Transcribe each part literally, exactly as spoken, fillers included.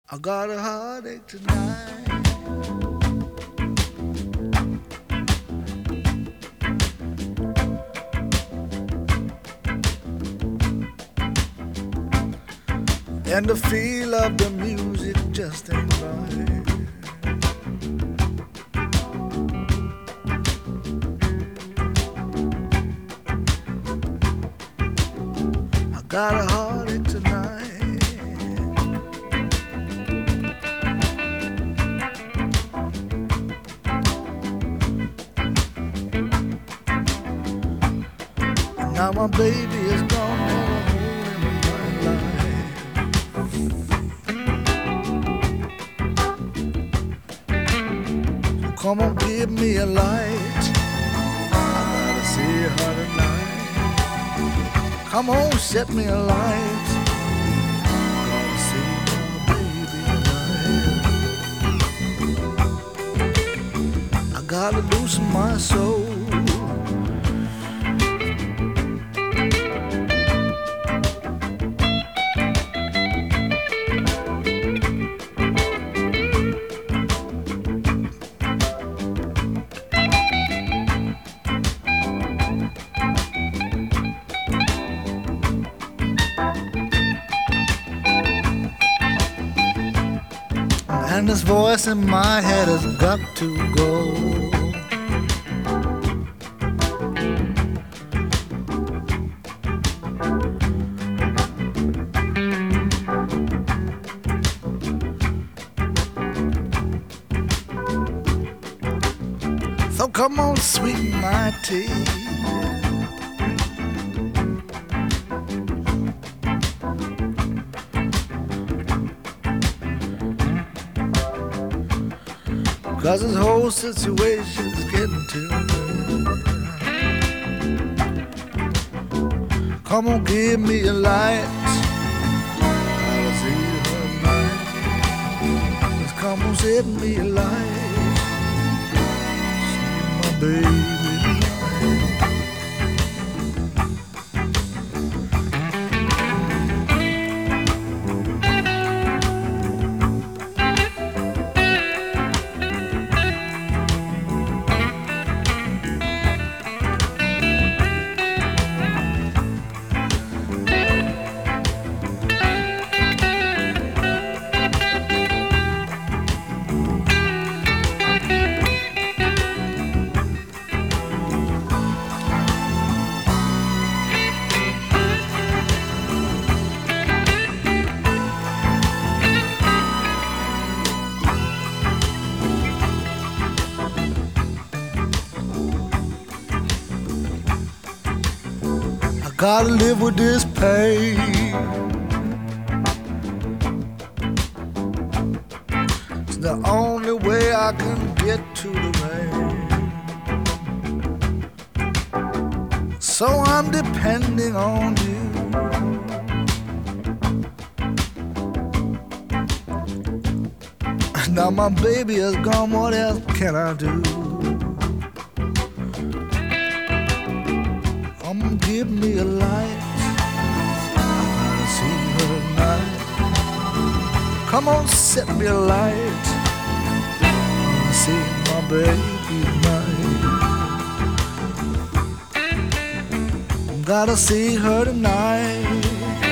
I got a heartache tonight. And the feel of the music just ain't right. I got a heartache tonight. And now my baby is gone, never home in my life. So come on, give me a light. I gotta see her tonight. Come on, set me a light. Gotta see my baby tonight. I gotta loosen my soul. And this voice in my head has got to go. So come on, sweeten my tea. Cause this whole situation's getting to me. Come on, give me a light. Gotta see her tonight. Just come on, set me a light. See my baby tonight. Gotta live with this pain. It's the only way I can get to the rain. So I'm depending on you. Now my baby is gone, what else can I do? Come give me a light. I gotta see her tonight. Come on, set me a light. I wanna see my baby tonight. Gotta see her tonight.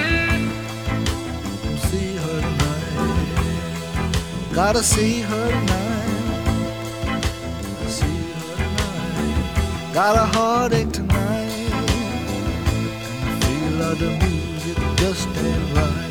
See her tonight. Gotta see her tonight. See her tonight. Got a heartache tonight. The music just ain't right.